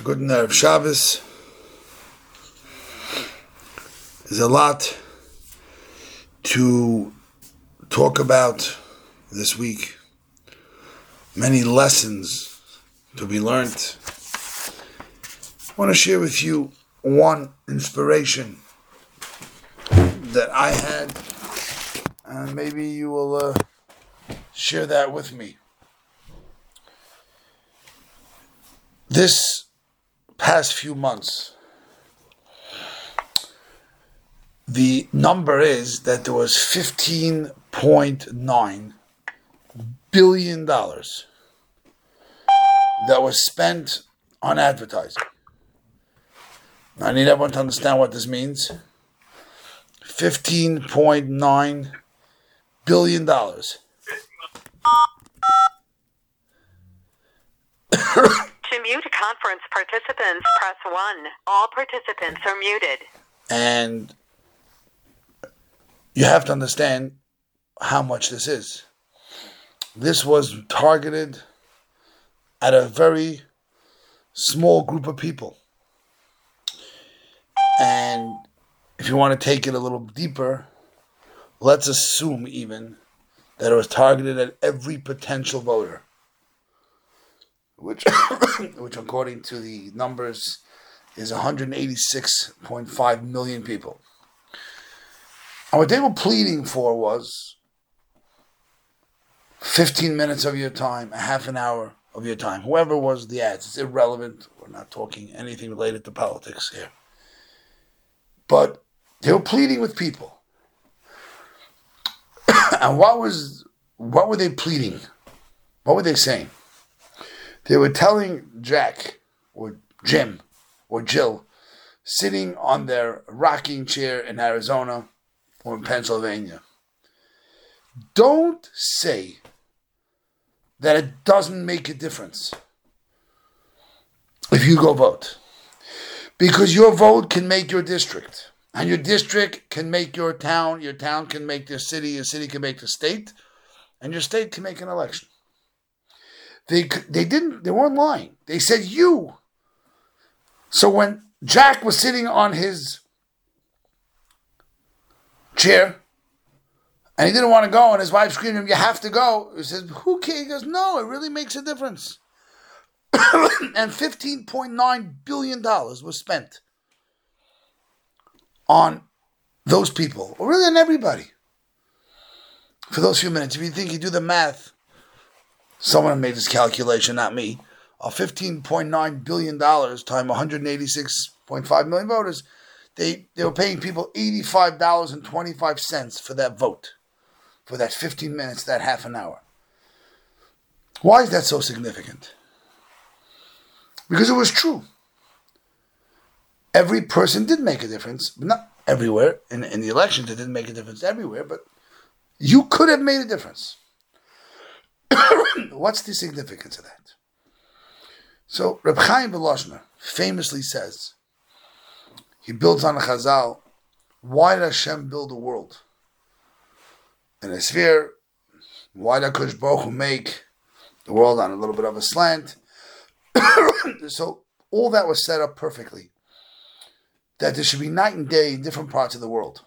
Good Erev Shabbos. There's a lot to talk about this week. Many lessons to be learned. I want to share with you one inspiration that I had, and maybe you will share that with me. This past few months, the number is that there was $15.9 billion that was spent on advertising. Now, I need everyone to understand what this means. $15.9 billion. To mute conference participants, press 1. All participants are muted. And you have to understand how much this is. This was targeted at a very small group of people. And if you want to take it a little deeper, let's assume even that it was targeted at every potential voter, which according to the numbers is 186.5 million people. And what they were pleading for was 15 minutes of your time, a half an hour of your time. Whoever was the ads, it's irrelevant. We're not talking anything related to politics here. But they were pleading with people. And what were they pleading? What were they saying? They were telling Jack or Jim or Jill sitting on their rocking chair in Arizona or in Pennsylvania, don't say that it doesn't make a difference if you go vote. Because your vote can make your district, and your district can make your town can make your city can make the state, and your state can make an election. They weren't lying. They said you. So when Jack was sitting on his chair and he didn't want to go, and his wife screamed at him, "You have to go." He says, "Who cares?" He goes, "No, it really makes a difference." And $15.9 billion was spent on those people, or really on everybody, for those few minutes. If you think you do the math, someone made this calculation, not me, of $15.9 billion times 186.5 million voters, they were paying people $85.25 for that vote, for that 15 minutes, that half an hour. Why is that so significant? Because it was true. Every person did make a difference, but not everywhere. In the elections, it didn't make a difference everywhere, but you could have made a difference. What's the significance of that? So Reb Chaim Volozhiner famously says, he builds on a Chazal, why did Hashem build the world? In a sphere, why did HaKadosh Baruch Hu make the world on a little bit of a slant? So all that was set up perfectly, that there should be night and day in different parts of the world.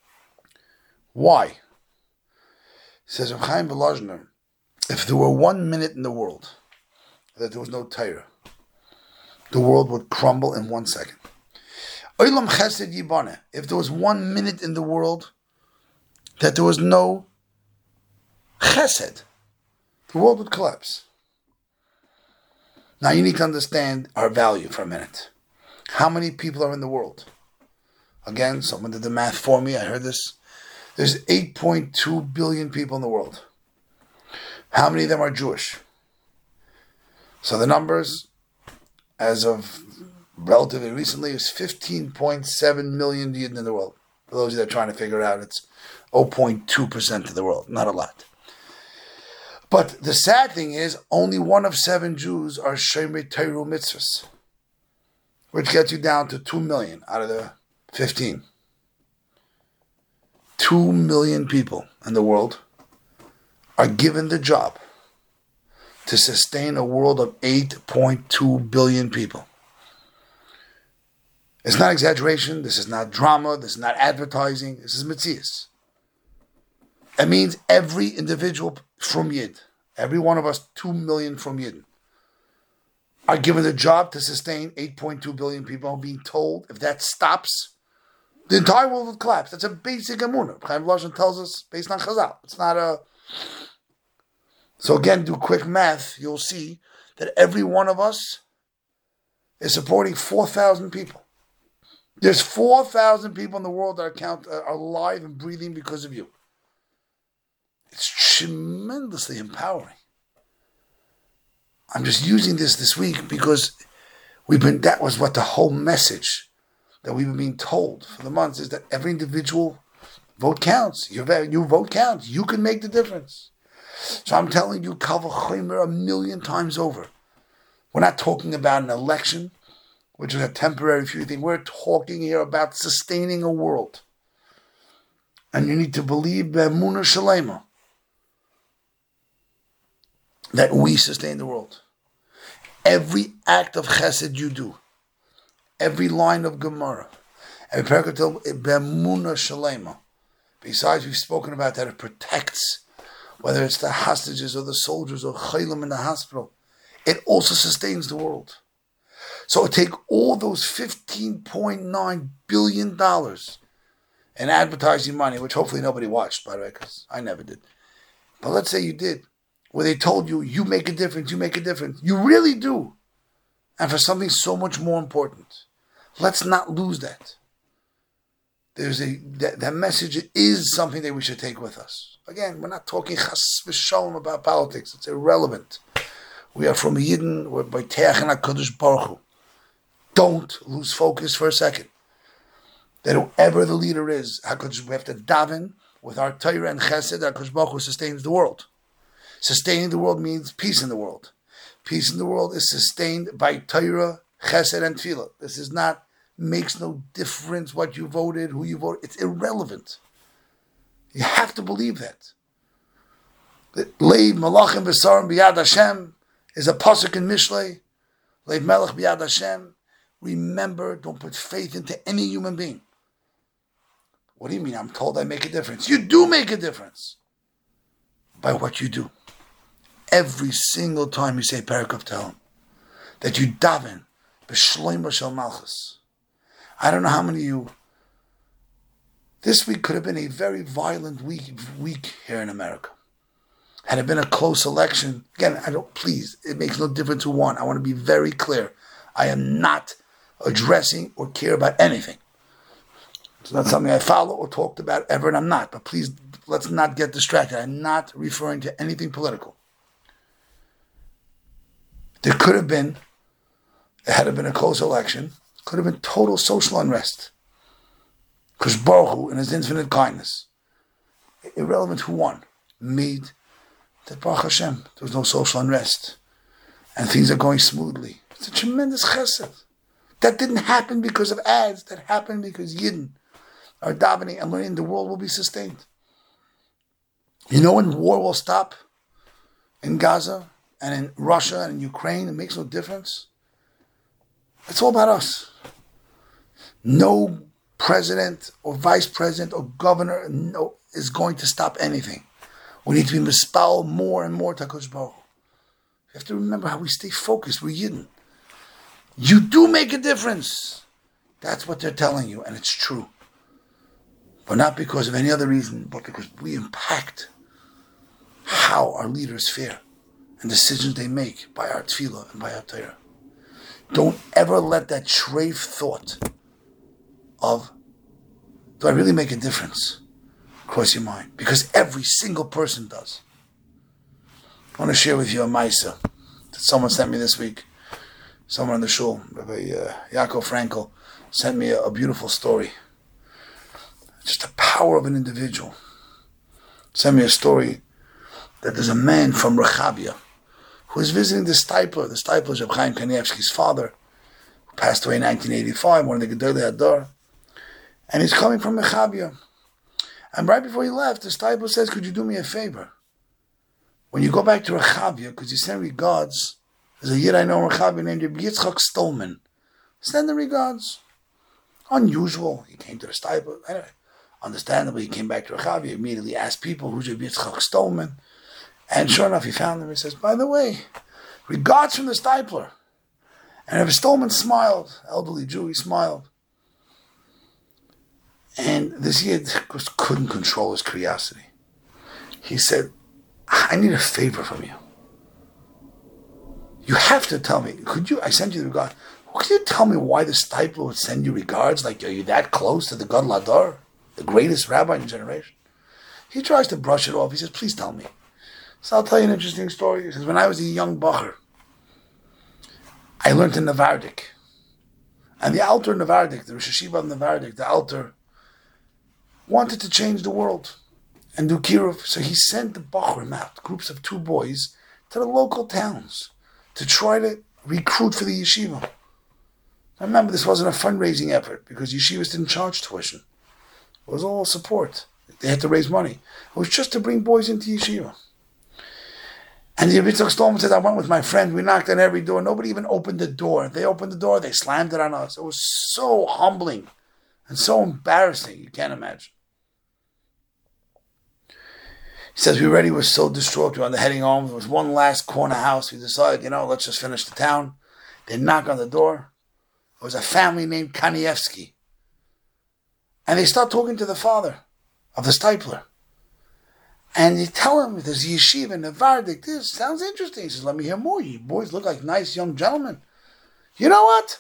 Why? Says Reb Chaim Volozhiner, if there were 1 minute in the world that there was no Torah, the world would crumble in 1 second. Olam Chesed Yibane, if there was 1 minute in the world that there was no Chesed, the world would collapse. Now you need to understand our value for a minute. How many people are in the world? Again, someone did the math for me. I heard this. There's 8.2 billion people in the world. How many of them are Jewish? So the numbers, as of relatively recently, is 15.7 million Yidden in the world. For those of you that are trying to figure it out, it's 0.2% of the world. Not a lot. But the sad thing is, only 1 of 7 Jews are Shomrei Torah Mitzvahs, which gets you down to 2 million out of the 15. 2 million people in the world are given the job to sustain a world of 8.2 billion people. It's not exaggeration. This is not drama. This is not advertising. This is Metzias. It means every individual from Yid, every one of us, 2 million from Yid, are given the job to sustain 8.2 billion people, being told if that stops, the entire world will collapse. That's a basic emunah. Chaim Volozhin tells us based on Chazal. It's not a... So again, do quick math. You'll see that every one of us is supporting 4,000 people. There's 4,000 people in the world that are alive and breathing because of you. It's tremendously empowering. I'm just using this week because that was what the whole message that we've been being told for the months is that every individual vote counts. Your vote counts. You can make the difference. So I'm telling you, Kal v'chomer 1,000,000 times over. We're not talking about an election, which is a temporary few thing. We're talking here about sustaining a world. And you need to believe be'emunah shalema that we sustain the world. Every act of chesed you do, every line of Gemara, every paragraph, be'emunah shalema. Besides, we've spoken about that it protects, whether it's the hostages or the soldiers or chaylim in the hospital. It also sustains the world. So take all those $15.9 billion in advertising money, which hopefully nobody watched, by the way, because I never did. But let's say you did, where they told you, you make a difference, you make a difference. You really do. And for something so much more important. Let's not lose that. That message is something that we should take with us. Again, we're not talking chas v'shalom about politics. It's irrelevant. We are from Yidden. We're by Teach and HaKadosh Baruch Hu. Don't lose focus for a second. That whoever the leader is, we have to daven with our Torah and Chesed. HaKadosh Baruch Hu sustains the world. Sustaining the world means peace in the world. Peace in the world is sustained by Torah, Chesed, and Tefillah. This is not, makes no difference what you voted, who you voted. It's irrelevant. You have to believe that. Leiv Malachim B'Sarim B'Yad Hashem is a pasuk in Mishlei. Leiv Melech B'Yad Hashem. Remember, don't put faith into any human being. What do you mean? I'm told I make a difference. You do make a difference by what you do. Every single time you say Parakov Tehillim, that you daven b'shloima shel malchus. I don't know how many of you. This week could have been a very violent week here in America. Had it been a close election, again, please, it makes no difference who won. I want to be very clear. I am not addressing or care about anything. It's not something I follow or talked about ever, and I'm not. But please, let's not get distracted. I'm not referring to anything political. There could have been, had it been a close election, could have been total social unrest. Because Baruch Hu, in his infinite kindness, irrelevant who won, made that Baruch Hashem, there was no social unrest. And things are going smoothly. It's a tremendous chesed. That didn't happen because of ads. That happened because Yidden are davening and learning the world will be sustained. You know when war will stop in Gaza and in Russia and in Ukraine? It makes no difference. It's all about us. No president or vice president or governor is going to stop anything. We need to be mispal more and more to HaKadosh Baruch Hu. You have to remember how we stay focused. We're Yidden. You do make a difference. That's what they're telling you, and it's true. But not because of any other reason, but because we impact how our leaders fare and decisions they make by our tefillah and by our Torah. Don't ever let that treif thought of, do I really make a difference, cross your mind? Because every single person does. I want to share with you a Maisa that someone sent me this week. Someone in the shul, Rabbi Yaakov Frankel, sent me a beautiful story. Just the power of an individual. Sent me a story that there's a man from Rechabia who is visiting the Steipler. The Steipler is Reb Chaim Kanievsky's father, who passed away in 1985, one of the Gedolei Hador. And he's coming from Rechabia. And right before he left, the Steipler says, could you do me a favor? When you go back to Rechabia, could you send regards? There's a Yid I know in Rechabia named Yitzchak Stolman. Send the regards. Unusual. He came to the stipler. Anyway, understandably, he came back to Rechav. He immediately asked people, who's Rabbi Yitzchak Stolman? And sure enough, he found him. He says, by the way, regards from the stipler. And Rabbi Stolman smiled. Elderly Jew, he smiled. And this Yid couldn't control his curiosity. He said, I need a favor from you. You have to tell me. I sent you the regard. Could you tell me why the stipler would send you regards? Like, are you that close to the Gadol Hador, the greatest rabbi in the generation? He tries to brush it off. He says, please tell me. So I'll tell you an interesting story. He says, when I was a young bacher, I learned in Navardik. And the Alter Navardik, the Rosh Hashiva of Navardik, the Alter, wanted to change the world and do kiruv. So he sent the bachurim out, groups of 2 boys, to the local towns to try to recruit for the yeshiva. Now remember, this wasn't a fundraising effort because yeshivas didn't charge tuition. It was all support. They had to raise money. It was just to bring boys into yeshiva. And the Rabbi Yitzchak Stolman said, I went with my friend. We knocked on every door. Nobody even opened the door. If they opened the door, they slammed it on us. It was so humbling and so embarrassing. You can't imagine. He says, we already were so distraught. We were on the heading home. There was one last corner house. We decided, let's just finish the town. They knock on the door. It was a family named Kanievsky. And they start talking to the father of the stipler. And you tell him, there's a yeshiva in Navardik. This sounds interesting. He says, let me hear more. You boys look like nice young gentlemen. You know what?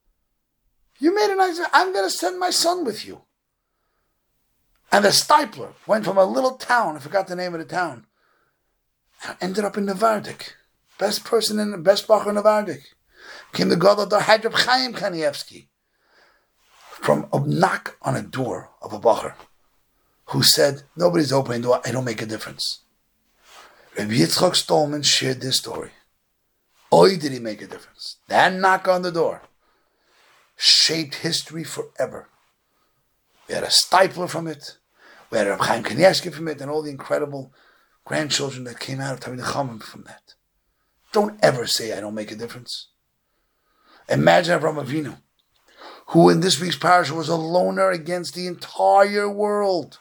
You made a nice... I'm going to send my son with you. And the stipler went from a little town, I forgot the name of the town, and ended up in Navardik. Best person in the best bacher in Navardik. Came the Gadol Hador Hadrib Chaim Kanievsky. From a knock on a door of a bacher who said, nobody's opening the door, I don't make a difference. Rabbi Yitzchak Stolman shared this story. Oy, did he make a difference. That knock on the door shaped history forever. We had a stipler from it. We had Reb Chaim Kanievsky from it, and all the incredible grandchildren that came out of Talmidei Chachamim from that. Don't ever say I don't make a difference. Imagine Avraham Avinu, who in this week's parasha was a loner against the entire world.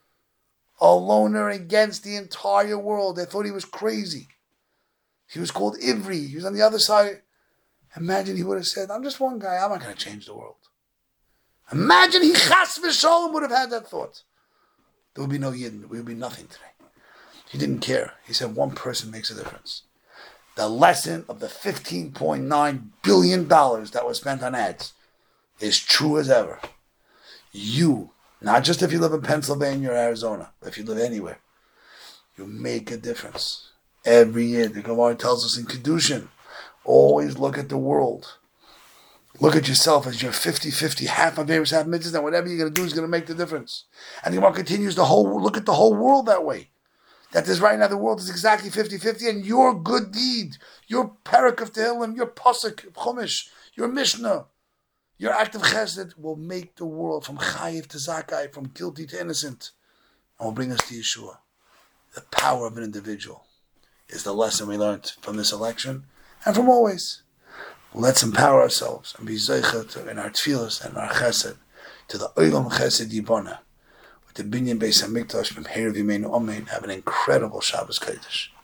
A loner against the entire world. They thought he was crazy. He was called Ivri. He was on the other side. Imagine he would have said, I'm just one guy. I'm not going to change the world. Imagine he chas v'sholom would have had that thought. There would be no Yidden. There would be nothing today. He didn't care. He said one person makes a difference. The lesson of the $15.9 billion that was spent on ads is true as ever. You, not just if you live in Pennsylvania or Arizona, but if you live anywhere, you make a difference. Every year, the Gemara tells us in Kedushin, always look at the world. Look at yourself as you're 50-50, half my favorites, half mitzvahs, and whatever you're going to do is going to make the difference. And the Gemara continues look at the whole world that way. That is right now the world is exactly 50-50, and your good deed, your parak of Tehillim, your pasuk, chumash, your mishnah, your act of chesed will make the world from chayiv to zakai, from guilty to innocent, and will bring us to Yeshua. The power of an individual is the lesson we learned from this election, and from always. Let's empower ourselves and be zeicha in our tefillos and our chesed to the olam chesed yibana with the binyan beis hamikdash from Herav Yimeinu Amen. Have an incredible Shabbos Kodesh.